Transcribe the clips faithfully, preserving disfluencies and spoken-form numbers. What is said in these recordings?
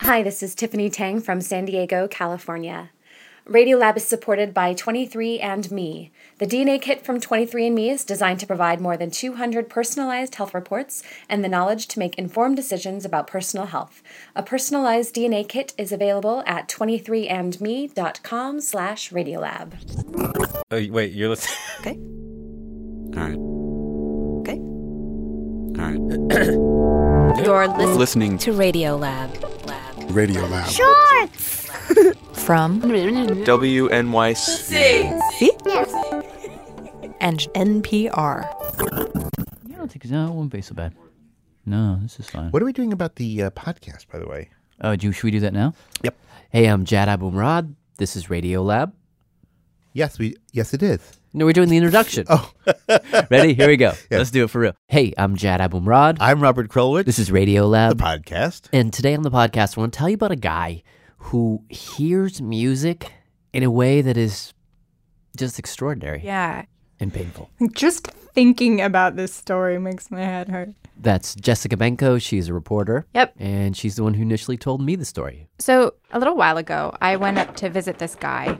Hi, this is Tiffany Tang from San Diego, California. Radiolab is supported by twenty-three and me. The D N A kit from twenty-three and me is designed to provide more than two hundred personalized health reports and the knowledge to make informed decisions about personal health. A personalized D N A kit is available at twenty-three and me dot com slash radiolab. Oh, wait, you're listening? Okay. All right. Okay. All right. You're listening, Listening to Radiolab. Lab. Radiolab. Shorts! From W N Y C. C? Yes. And N P R. I don't think no, it won't be so bad. No, this is fine. What are we doing about the uh, podcast, by the way? Oh, do, should we do that now? Yep. Hey, I'm Jad Abumrad. This is Radiolab. Yes, we. Yes, it is. No, we're doing the introduction. Oh. Ready? Here we go. Yeah. Let's do it for real. Hey, I'm Jad Abumrad. I'm Robert Krulwich. This is Radiolab. the podcast. And today on the podcast, I want to tell you about a guy who hears music in a way that is just extraordinary Yeah. and painful. Just thinking about this story makes my head hurt. That's Jessica Benko. She's a reporter. Yep. And she's the one who initially told me the story. So, a little while ago, I went up to visit this guy.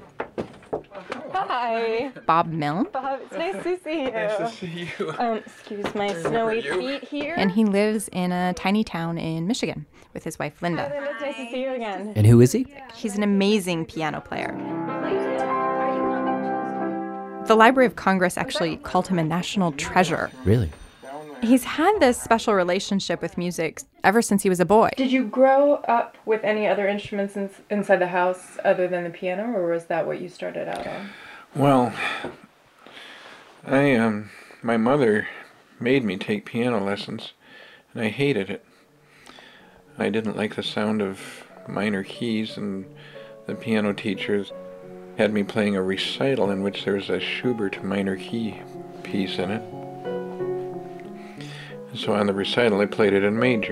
Hi. Bob Milne. Bob, it's nice to see you. Nice to see you. Um, excuse my snowy feet here. And he lives in a tiny town in Michigan with his wife, Linda. Hi, Linda. It's nice to see you again. And who is he? He's an amazing piano player. The Library of Congress actually called him a national treasure. Really? He's had this special relationship with music ever since he was a boy. Did you grow up with any other instruments in, inside the house other than the piano, or was that what you started out on? Well, I um, my mother made me take piano lessons, and I hated it. I didn't like the sound of minor keys, and the piano teachers had me playing a recital in which there was a Schubert minor key piece in it. And so on the recital, I played it in major.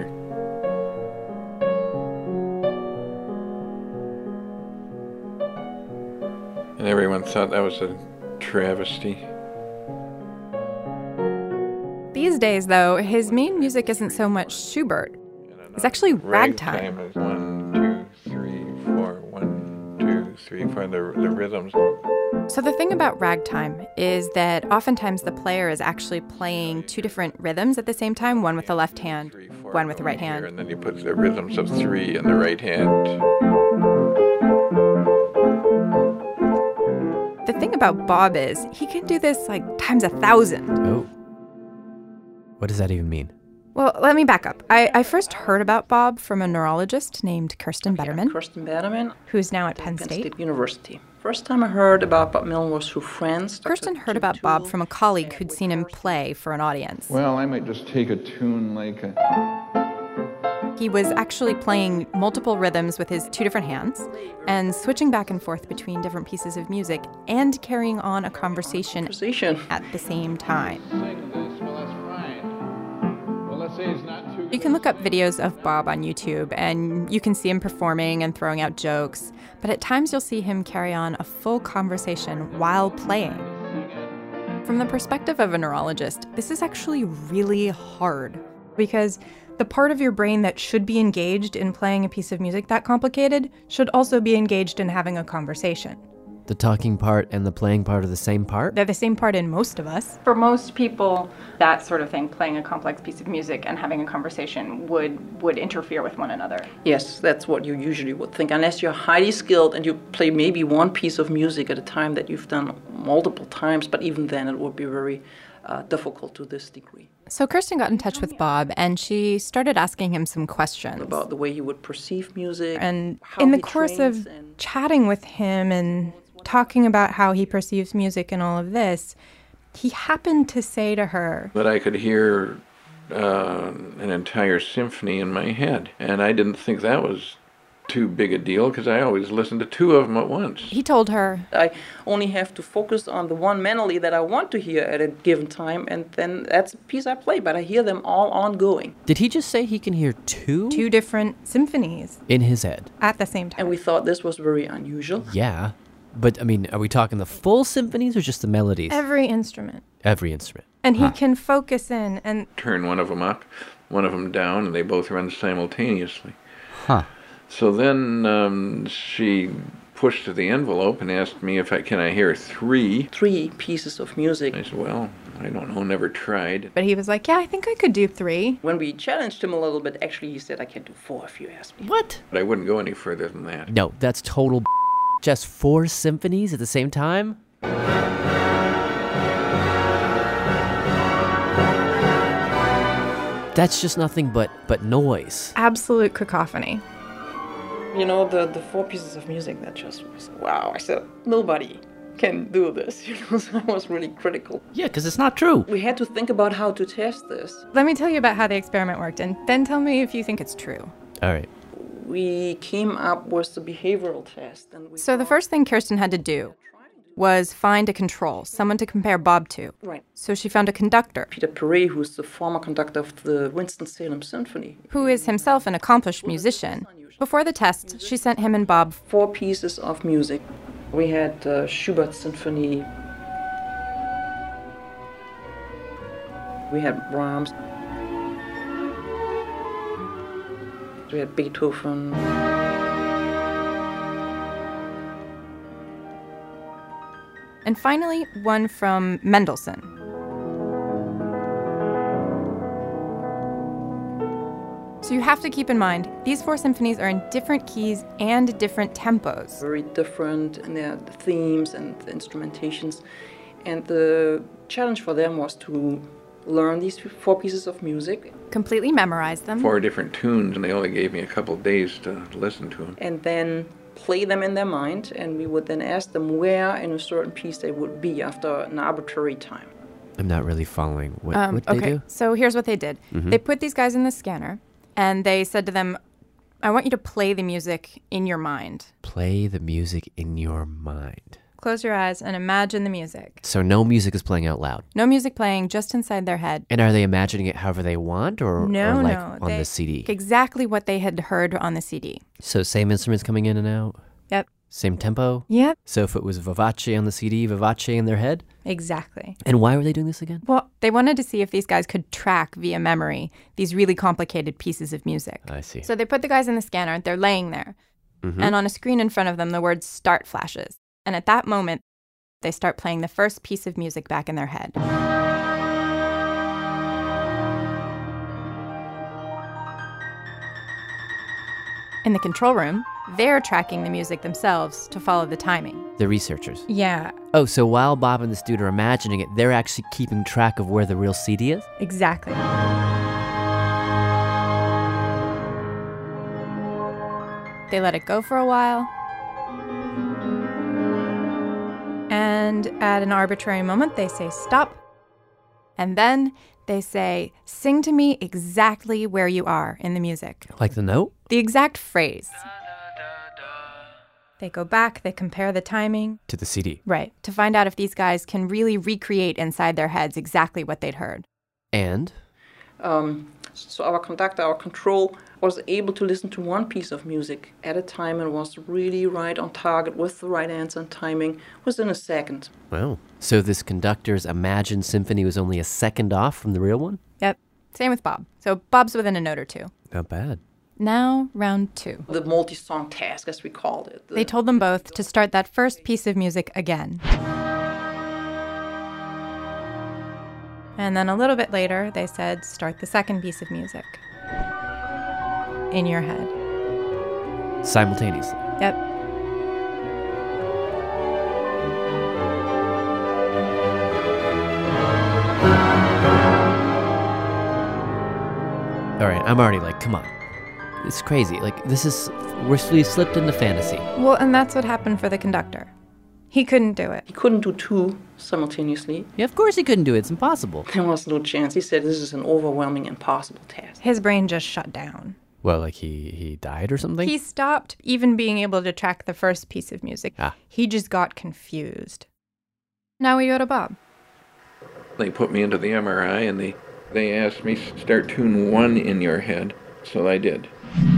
And everyone thought that was a travesty. These days, though, his main music isn't so much Schubert. It's actually ragtime. Ragtime is one, two, three, four, one, two, three, four, the, the rhythms. So the thing about ragtime is that oftentimes the player is actually playing two different rhythms at the same time, one with the left hand, Three, four, one with the right hand. And then you put the rhythms of three in the right hand. The thing about Bob is he can do this like times a thousand. Oh. What does that even mean? Well, let me back up. I, I first heard about Bob from a neurologist named Kirsten Betterman, Kirsten Betterman, who's now at Penn Penn State. State University. First time I heard about Bob Milne was through friends. Kirsten heard about Bob from a colleague who'd seen him play for an audience. Well, I might just take a tune like a... He was actually playing multiple rhythms with his two different hands and switching back and forth between different pieces of music and carrying on a conversation, conversation. at the same time. You You can look up videos of Bob on YouTube, and you can see him performing and throwing out jokes, but at times you'll see him carry on a full conversation while playing. From the perspective of a neurologist, this is actually really hard, because the part of your brain that should be engaged in playing a piece of music that complicated should also be engaged in having a conversation. The talking part and the playing part are the same part? They're the same part in most of us. For most people, that sort of thing, playing a complex piece of music and having a conversation, would, would interfere with one another. Yes, that's what you usually would think, unless you're highly skilled and you play maybe one piece of music at a time that you've done multiple times, but even then it would be very uh, difficult to this degree. So Kirsten got in touch with Bob, and she started asking him some questions. About the way he would perceive music. And how in the he course trains of and... chatting with him and talking about how he perceives music and all of this, he happened to say to her that I could hear uh, an entire symphony in my head. And I didn't think that was too big a deal, because I always listened to two of them at once. He told her, I only have to focus on the one melody that I want to hear at a given time, and then that's a piece I play, but I hear them all ongoing. Did he just say he can hear two? Two different symphonies. In his head? At the same time. And we thought this was very unusual. Yeah. But, I mean, are we talking the full symphonies or just the melodies? Every instrument. Every instrument. And huh. he can focus in and... Turn one of them up, one of them down, and they both run simultaneously. Huh. So then um, she pushed to the envelope and asked me if I can I hear three. Three pieces of music. I said, well, I don't know, never tried. But he was like, yeah, I think I could do three. When we challenged him a little bit, actually he said, I can do four if you ask me. What? But I wouldn't go any further than that. No, that's total just four symphonies at the same time? That's just nothing but but noise. Absolute cacophony. You know, the, the four pieces of music that just was, wow. I said, nobody can do this. You know, so I was really critical. Yeah, because it's not true. We had to think about how to test this. Let me tell you about how the experiment worked, and then tell me if you think it's true. All right. We came up with the behavioral test. And we So the first thing Kirsten had to do was find a control, someone to compare Bob to. Right. So she found a conductor. Peter Perret, who's the former conductor of the Winston-Salem Symphony. Who is himself an accomplished musician. Before the test, she sent him and Bob four pieces of music. We had uh, Schubert's Symphony. We had Brahms. We had Beethoven. And finally, one from Mendelssohn. So you have to keep in mind, these four symphonies are in different keys and different tempos. Very different in their themes and the instrumentations. And the challenge for them was to learn these four pieces of music. Completely memorize them. Four different tunes, and they only gave me a couple of days to listen to them. And then play them in their mind, and we would then ask them where in a certain piece they would be after an arbitrary time. I'm not really following. What Um, what did okay, they do? so here's what they did. Mhm. They put these guys in the scanner, and they said to them, I want you to play the music in your mind. Play the music in your mind. Close your eyes and imagine the music. So no music is playing out loud. No music playing, just inside their head. And are they imagining it however they want, or, No, or like no. on they- the C D? Exactly what they had heard on the C D. So same instruments coming in and out? Yep. Same tempo? Yep. So if it was Vivace on the C D, Vivace in their head? Exactly. And why were they doing this again? Well, they wanted to see if these guys could track via memory these really complicated pieces of music. I see. So they put the guys in the scanner, they're laying there, Mhm. and on a screen in front of them, the word start flashes. And at that moment, they start playing the first piece of music back in their head. In the control room, they're tracking the music themselves to follow the timing. The researchers. Yeah, Oh, so while Bob and this dude are imagining it, they're actually keeping track of where the real C D is? exactly. They let it go for a while. And at an arbitrary moment, they say stop. And then they say, sing to me exactly where you are in the music. Like the note? The exact phrase. They go back, they compare the timing. To the C D. Right, to find out if these guys can really recreate inside their heads exactly what they'd heard. And? Um, so our conductor, our control, was able to listen to one piece of music at a time and was really right on target with the right answer and timing within a second. Wow. So this conductor's imagined symphony was only a second off from the real one? Yep, same with Bob. So Bob's within a note or two. Not bad. Now, round two. The multi-song task, as we called it. The- They told them both to start that first piece of music again. And then a little bit later, they said, start the second piece of music. In your head. Simultaneously. Yep. All right, I'm already like, come on. It's crazy. Like, this is, we're, we slipped into fantasy. Well, and that's what happened for the conductor. He couldn't do it. He couldn't do two simultaneously. Yeah, of course he couldn't do it. It's impossible. There was no chance. He said this is an overwhelming, impossible task. His brain just shut down. Well, like he, he died or something? He stopped even being able to track the first piece of music. Ah. He just got confused. Now we go to Bob. They put me into the M R I, and they, they asked me, start tune one in your head. So I did.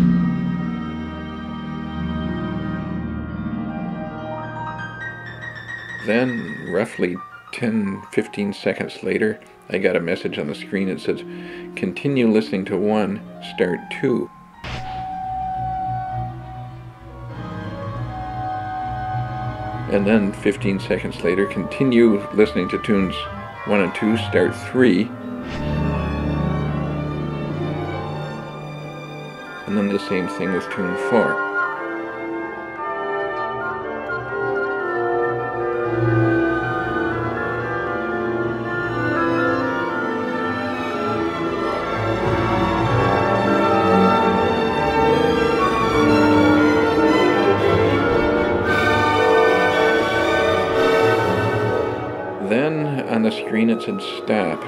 Then, roughly ten, fifteen seconds later, I got a message on the screen that says, continue listening to one, start two. And then fifteen seconds later, continue listening to tunes one and two, start three. And then the same thing with tune four. Then on the screen it said stop.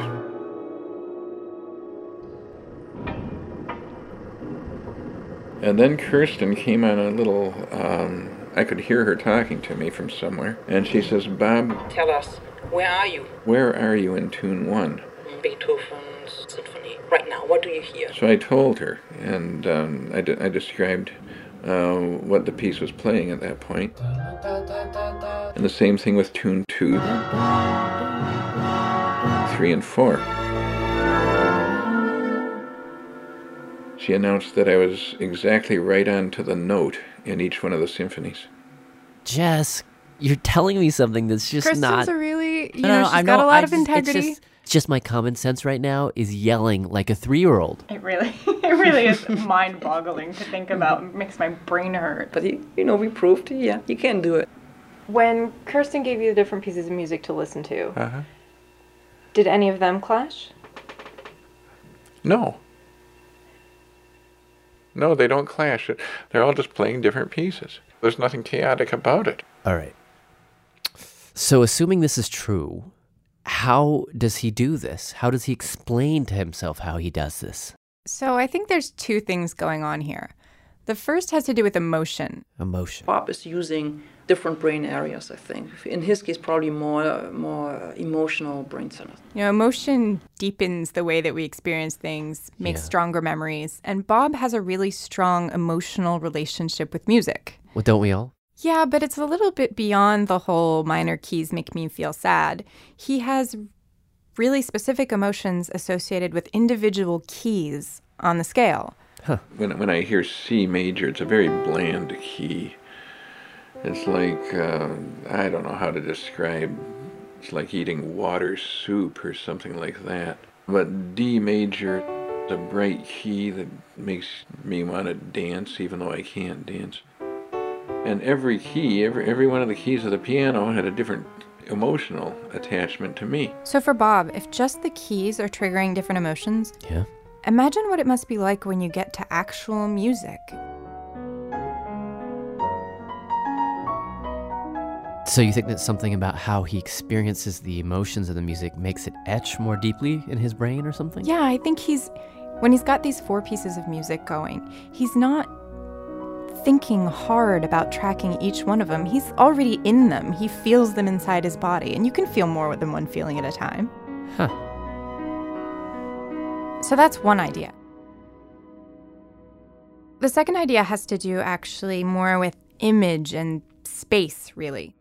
And then Kirsten came on a little, um, I could hear her talking to me from somewhere. And she says, Bob, Tell us, where are you? where are you in tune one? Beethoven's symphony. Right now, what do you hear? So I told her, and um, I, de- I described uh, what the piece was playing at that point. And the same thing with tune two, three, and four. She announced that I was exactly right on to the note in each one of the symphonies. Jess, you're telling me something that's just Kristen's not... a really, you No, know, no, no, she's I got know, a lot I of just- it's integrity. just- It's just my common sense right now is yelling like a three-year-old. It really, it really is mind-boggling to think about. It makes my brain hurt. But, he, you know, we proved, yeah, you can do it. When Kirsten gave you the different pieces of music to listen to, Uh-huh. did any of them clash? No. No, they don't clash. They're all just playing different pieces. There's nothing chaotic about it. All right. So assuming this is true, how does he do this? How does he explain to himself how he does this? So I think there's two things going on here. The first has to do with emotion. Emotion. Bob is using different brain areas, I think. In his case, probably more more emotional brain centers. You know, emotion deepens the way that we experience things, makes Yeah. stronger memories, and Bob has a really strong emotional relationship with music. Well, don't we all? Yeah, but it's a little bit beyond the whole minor keys make me feel sad. He has really specific emotions associated with individual keys on the scale. Huh. When, when I hear C major, it's a very bland key. It's like, uh, I don't know how to describe, it's like eating water soup or something like that. But D major is a bright key that makes me want to dance even though I can't dance. And every key, every, every one of the keys of the piano had a different emotional attachment to me. So for Bob, if just the keys are triggering different emotions, Yeah. imagine what it must be like when you get to actual music. So you think that something about how he experiences the emotions of the music makes it etch more deeply in his brain or something? Yeah, I think he's, when he's got these four pieces of music going, he's not thinking hard about tracking each one of them. He's already in them. He feels them inside his body, and you can feel more than one feeling at a time. Huh. So that's one idea. The second idea has to do actually more with image and space, really.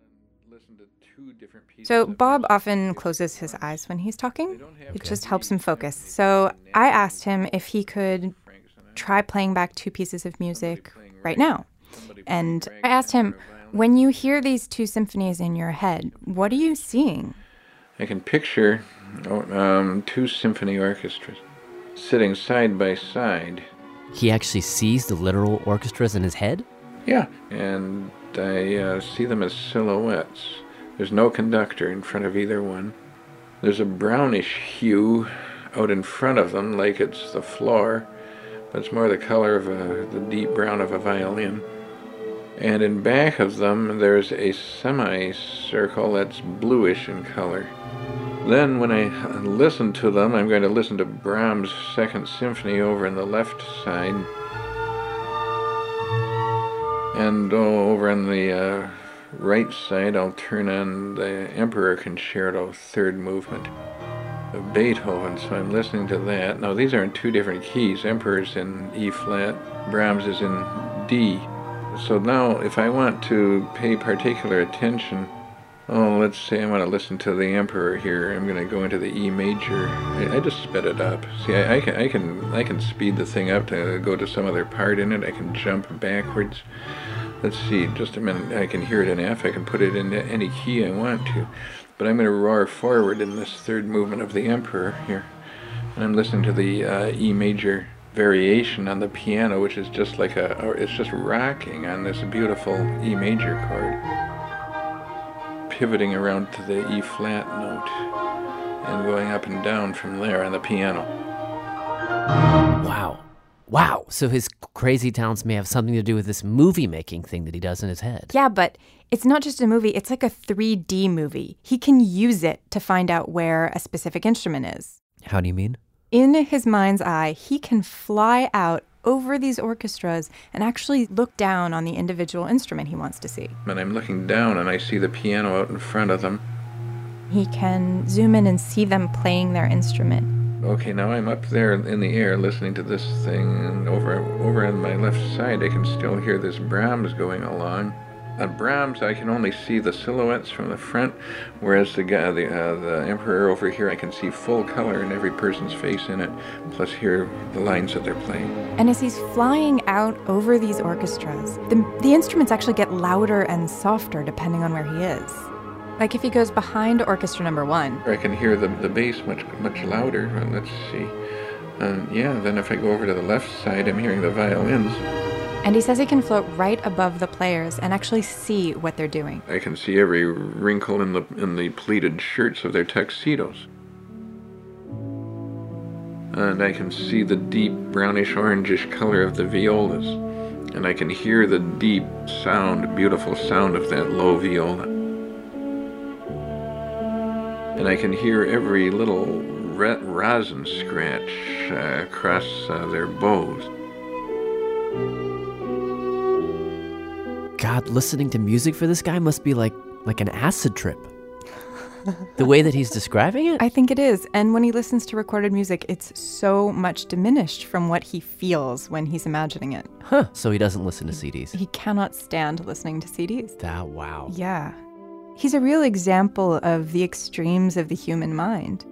So Bob often closes his eyes when he's talking. It just helps him focus. So I asked him if he could try playing back two pieces of music right now. And I asked him, when you hear these two symphonies in your head, what are you seeing? I can picture um, two symphony orchestras sitting side by side. He actually sees the literal orchestras in his head? Yeah, and I uh, see them as silhouettes. There's no conductor in front of either one. There's a brownish hue out in front of them, like it's the floor, but it's more the color of a, the deep brown of a violin. And in back of them, there's a semicircle that's bluish in color. Then when I listen to them, I'm going to listen to Brahms' Second Symphony over on the left side. And oh, over on the uh, right side, I'll turn on the Emperor Concerto, third movement of Beethoven. So I'm listening to that. Now, these are in two different keys. Emperor's in E flat, Brahms is in D. So now, if I want to pay particular attention, oh, let's say I want to listen to the Emperor here. I'm going to go into the E major. I, I just sped it up. See, I, I can, I can, I can speed the thing up to go to some other part in it. I can jump backwards. let's see, just a minute. I can hear it in F. I can put it into any key I want to. But I'm going to roar forward in this third movement of the Emperor here. And I'm listening to the uh, E major variation on the piano, which is just like a, or it's just rocking on this beautiful E major chord, pivoting around to the E flat note and going up and down from there on the piano. Wow. Wow. So his crazy talents may have something to do with this movie making thing that he does in his head. Yeah, but it's not just a movie. It's like a three D movie. He can use it to find out where a specific instrument is. How do you mean? In his mind's eye, he can fly out over these orchestras and actually look down on the individual instrument he wants to see. And I'm looking down and I see the piano out in front of them. He can zoom in and see them playing their instrument. Okay, now I'm up there in the air listening to this thing, and over over on my left side I can still hear this Brahms going along. On Brahms, I can only see the silhouettes from the front, whereas the guy, the, uh, the Emperor over here, I can see full color in every person's face in it, plus hear the lines that they're playing. And as he's flying out over these orchestras, the, the instruments actually get louder and softer depending on where he is. Like if he goes behind orchestra number one. I can hear the, the bass much, much louder. Let's see. Um, yeah, then if I go over to the left side, I'm hearing the violins. And he says he can float right above the players and actually see what they're doing. I can see every wrinkle in the in the pleated shirts of their tuxedos. And I can see the deep brownish-orangish color of the violas. And I can hear the deep sound, beautiful sound of that low viola. And I can hear every little re- rosin scratch uh, across uh, their bows. God, listening to music for this guy must be like like an acid trip. The way that he's describing it? I think it is. And when he listens to recorded music, it's so much diminished from what he feels when he's imagining it. Huh. So he doesn't listen to C Ds. He cannot stand listening to C Ds. That, wow. Yeah. He's a real example of the extremes of the human mind.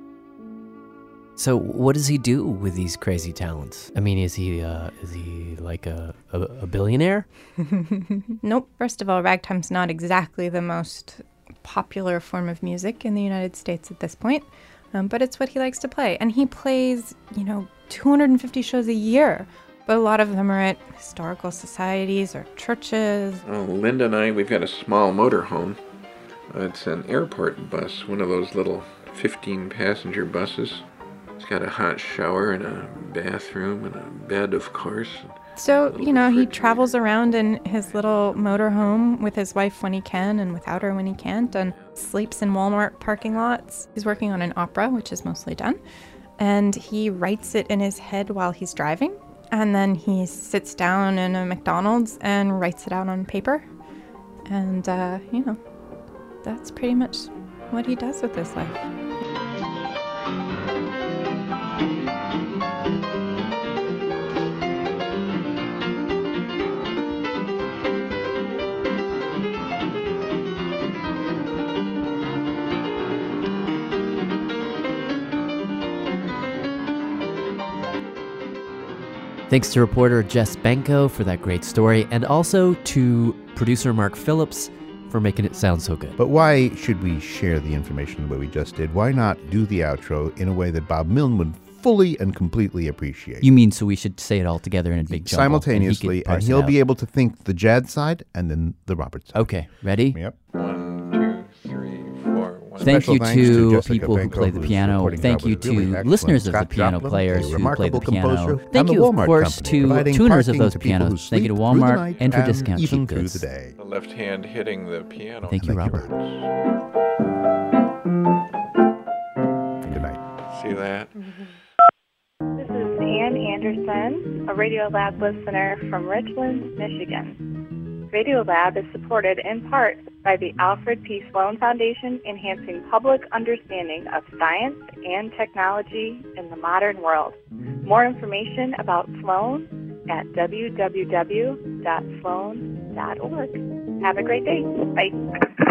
So what does he do with these crazy talents? I mean, is he uh, is he like a, a, a billionaire? Nope. First of all, ragtime's not exactly the most popular form of music in the United States at this point, um, but it's what he likes to play. And he plays, you know, two hundred fifty shows a year, but a lot of them are at historical societies or churches. Well, Linda and I, we've got a small motorhome. It's an airport bus, one of those little fifteen passenger buses. It's got a hot shower and a bathroom and a bed, of course. So, you know, he travels around in his little motorhome with his wife when he can and without her when he can't, and sleeps in Walmart parking lots. He's working on an opera, which is mostly done, and he writes it in his head while he's driving, and then he sits down in a McDonald's and writes it out on paper. And, uh, you know, that's pretty much what he does with his life. Thanks to reporter Jess Benko for that great story, and also to producer Mark Phillips for making it sound so good. But why should we share the information the way we just did? Why not do the outro in a way that Bob Milne would fully and completely appreciate? You mean so we should say it all together in a big jumble? Simultaneously, and, he and he'll be able to think the Jad side and then the Robert side. Okay, ready? Yep. One, two, three, four. One. Thank you to, to people who play the piano. Thank you to really listeners of the piano Joplin, players who play the piano. Thank Thank you, of course, company, to tuners of those pianos. Thank you to Walmart and for discount cheap goods. The left hand hitting the piano. Thank you, Robert. Good night. See that? This is Ann Anderson, a Radiolab listener from Richland, Michigan. Radiolab is supported in part by the Alfred P. Sloan Foundation, enhancing public understanding of science and technology in the modern world. More information about Sloan at w w w dot sloan dot org. Have a great day. Bye.